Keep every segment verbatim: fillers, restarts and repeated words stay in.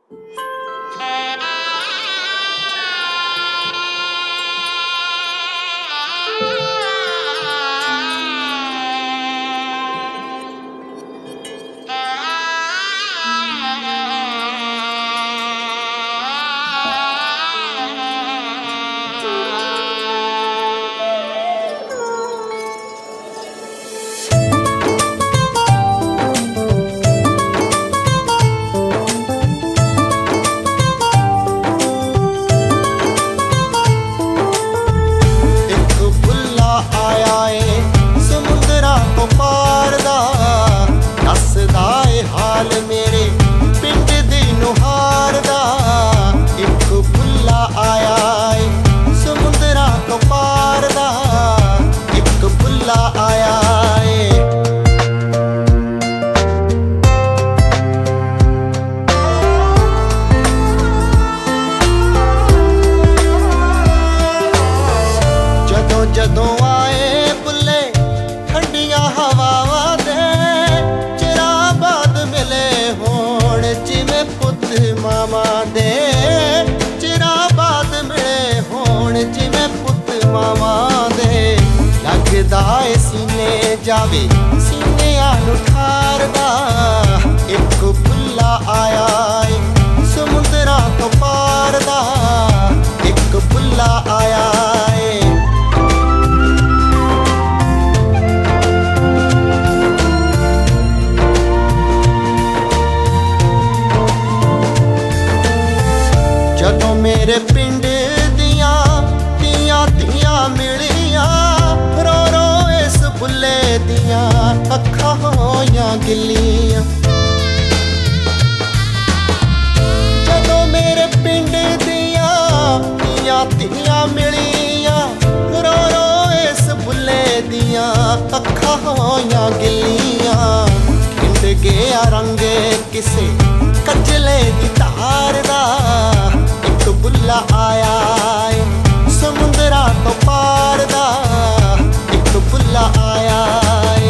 ਜਦੋਂ ਆਏ ਬੁੱਲੇ ਠੰਡੀਆਂ ਹਵਾਵਾਂ ਦੇ, ਚਿਰਾਂ ਬਾਅਦ ਮਿਲੇ ਹੋਣ ਜਿਵੇਂ ਪੁੱਤ ਮਾਵਾਂ ਦੇ, ਚਿਰਾਂ ਬਾਅਦ ਮਿਲੇ ਹੋਣ ਜਿਵੇਂ ਪੁੱਤ ਮਾਵਾਂ ਦੇ। ਲੱਗਦਾ ਏ ਸੀਨੇ ਜਾਵੇ ਸੀਨਿਆਂ ਨੂੰ ਠਾਰਦਾ, ਇੱਕ ਬੁੱਲਾ ਆਇਆ ਏ ਸਮੁੰਦਰਾਂ ਤੋਂ ਪਾਰ ਦਾ, ਇੱਕ ਬੁੱਲਾ ਆਇਆ ਏ। ਜਦੋਂ ਮੇਰੇ ਪਿੰਡ ਦੀਆਂ ਧੀਆਂ ਧੀਆਂ ਮਿਲੀਆਂ, ਰੋ ਰੋ ਇਸ ਬੁੱਲੇ ਦੀਆਂ ਅੱਖਾਂ ਹੋਈਆਂ ਗਿੱਲੀਆਂ। ਜਦੋਂ ਮੇਰੇ ਪਿੰਡ ਦੀਆਂ ਧੀਆਂ ਧੀਆਂ ਮਿਲੀਆਂ, ਰੋ ਰੋ ਇਸ ਬੁੱਲੇ ਦੀਆਂ ਅੱਖਾਂ ਹੋਈਆਂ ਗਿੱਲੀਆਂ। ਖਿੰਡ ਗਿਆ ਰੰਗ ਕਿਸੇ ਕਜਲੇ ਦੀ ਧਾਰ ਦਾ, ਇੱਕ ਬੁੱਲਾ ਆਇਆ ਏ ਸਮੁੰਦਰਾਂ ਤੋਂ ਪਾਰ ਦਾ, ਇੱਕ ਬੁੱਲਾ ਆਇਆ ਏ।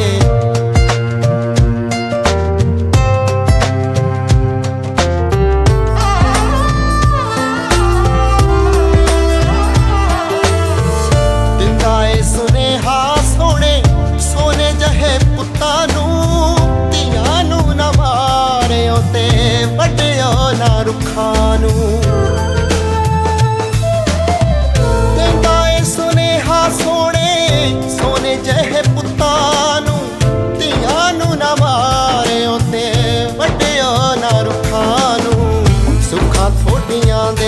ਦਿੰਦਾ ਏ ਸੁਨੇਹਾ ਸੋਹਣੇ ਸੋਨੇ ਜਿਹੇ ਪੁੱਤਾਂ ਨੂੰ, ਧੀਆਂ ਨੂੰ ਨਾ ਮਾਰਿਓ ਤੇ ਵੱਢਿਓ ਨਾ ਰੁੱਖਾਂ ਨੂੰ। ਸੋਹਣੇ ਸੋਨੇ ਜਿਹੇ ਪੁੱਤਾਂ ਨੂੰ, ਧੀਆਂ ਨੂੰ ਨਾ ਮਾਰਿਓ ਤੇ ਵੱਢਿਓ ਨਾ ਰੁੱਖਾਂ ਨੂੰ। ਸੁੱਖਾਂ ਥੋਡੀਆਂ ਦੇ